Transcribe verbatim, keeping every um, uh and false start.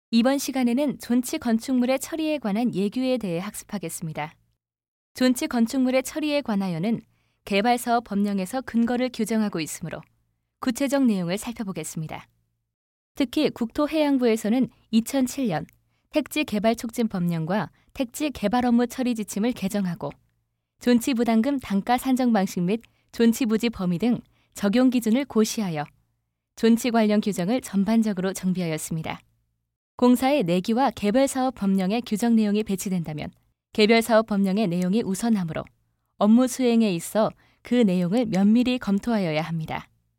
이번 시간에는 존치 건축물의 처리에 관한 예규에 대해 학습하겠습니다. 존치 건축물의 처리에 관하여는 개발사업 법령에서 근거를 규정하고 있으므로 구체적 내용을 살펴보겠습니다. 특히 국토해양부에서는 이천칠 년 택지 개발 촉진 법령과 택지 개발 업무 처리 지침을 개정하고 존치 부담금 단가 산정 방식 및 존치 부지 범위 등 적용 기준을 고시하여 존치 관련 규정을 전반적으로 정비하였습니다. 공사의 내기와 개별사업 법령의 규정 내용이 배치된다면 개별사업 법령의 내용이 우선하므로 업무 수행에 있어 그 내용을 면밀히 검토하여야 합니다.